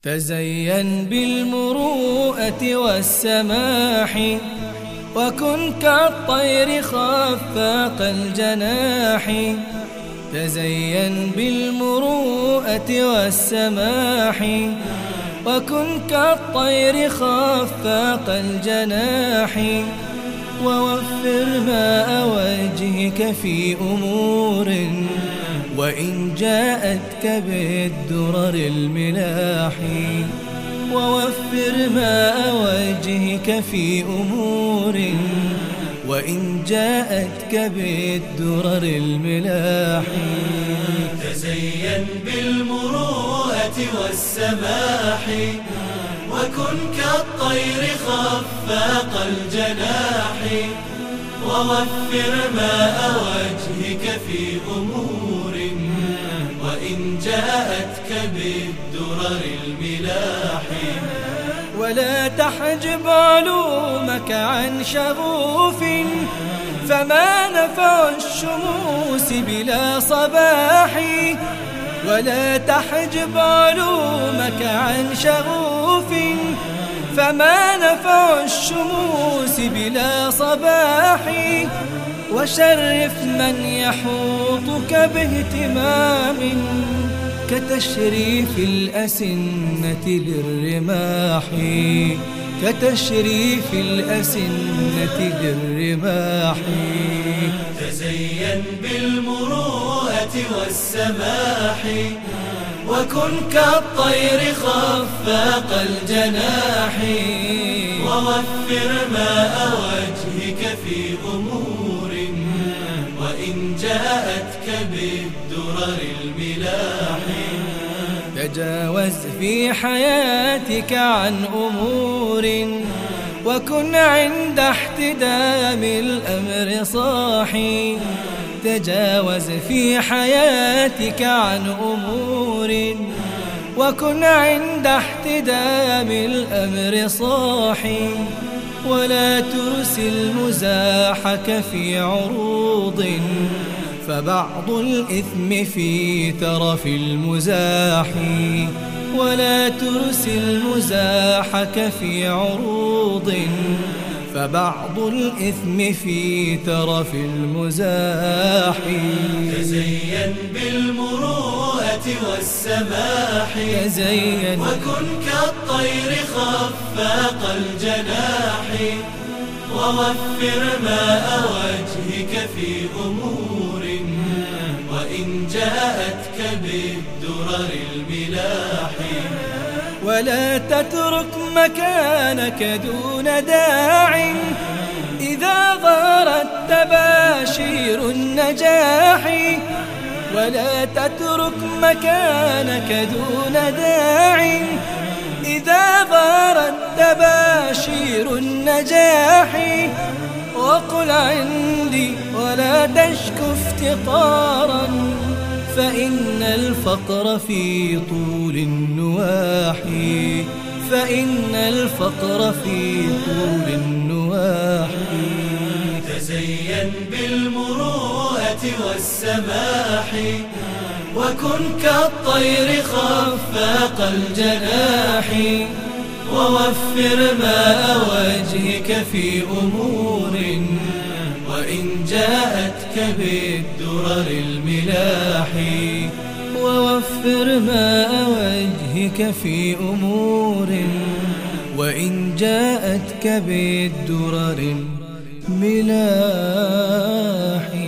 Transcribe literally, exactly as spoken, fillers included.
تزين بالمروءة والسماح، وكن كالطير خفاق الجناح. تزين بالمروءة والسماح، وكن كالطير خفاق الجناح. ووفر ماء وجهك في أمور، وإن جاءتك بالدرر الملاح. ووفر ماء وجهك في أمور، وإن جاءتك بالدرر الملاح. تزين بالمروءة والسماح، وكن كالطير خفاق الجناح. ووفر ماء وجهك في أمور، وإن جاءتك بالدرر الملاح. ولا تحجب علومك عن شغوف، فما نفع الشموس بلا صباح. ولا تحجب علومك عن شغوف، فما نفع الشموس بلا صباح. وشرف من يحوطك باهتمام، كتشريف الأسنة للرماح. كتشريف الأسنة للرماح. تزين بالمروءة والسماح، وكن كالطير خفاق الجناح. ووفر ماء وجهك في أمور، وإن جاءتك بالدرر الملاح. تجاوز في حياتك عن أمور، وكن عند احتدام الأمر صاحي. تجاوز في حياتك عن أمور، وكن عند احتدام الأمر صاحي. ولا ترسل مزاحك في عروض، فبعض الإثم في ترف المزاح. ولا ترسل مزاحك في عروض، فبعض الإثم في ترف المزاح. تزين بالمروءة والسماح، تزين وكن كالطير خفاق الجناح. ووفر ماء وجهك في أمور، وإن جاءتك بالدرر الملاح. ولا تترك مكانك دون داع، إذا ظهرت تباشير النجاح. ولا تترك مكانك دون داع، إذا ظهرت تباشير النجاح. وقل عندي ولا تشك افتقارا، فإن الفقر في طول النواح. فإن الفقر في طول النواح. تزين بالمروءة والسماح، وكن كالطير خفاق الجناح. ووفر ماء وجهك في أمور، وإن جاءتك بالدرر الملاح. ووفر ماء وجهك في أمور، وإن جاءتك بالدرر الملاح.